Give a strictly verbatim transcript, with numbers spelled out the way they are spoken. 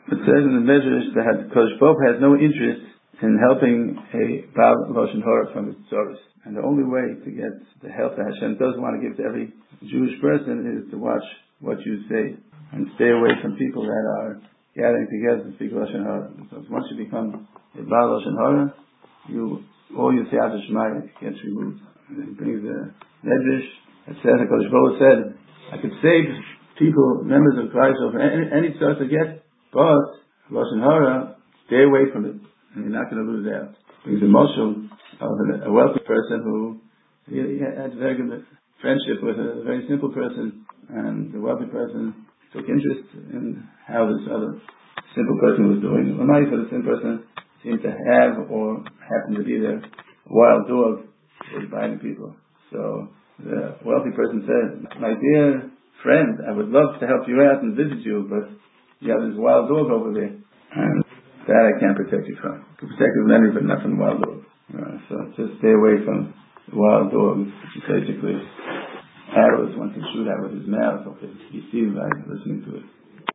It says in the Medrash that Kodesh Baruch has no interest in helping a Baal Lashon Hara from his tzoros. And the only way to get the help that Hashem does want to give to every Jewish person is to watch what you say and stay away from people that are gathering together to speak Lashon Hara. Because once you become a Baal Lashon Hara, you, all your Siyata Shema gets removed. And it brings the Medrash that says, the Kodesh Baruch said, I could save people, members of Christ, of any, any tzara to get, but Lashon Hara, stay away from it, and you're not going to lose out. There's a mashal of a wealthy person who he, he had very good friendship with a very simple person, and the wealthy person took interest in how this other simple person was doing. Well, not for the simple person seemed to have or happened to be there, a wild dog was biting people. So the wealthy person said, my dear friend, I would love to help you out and visit you, but you have this wild dog over there, and that I can't protect you from. I can protect you from anything, but not from the wild dog. Uh, so just stay away from the wild dog, which is basically arrows one can shoot out with his mouth, or he sees by listening to it.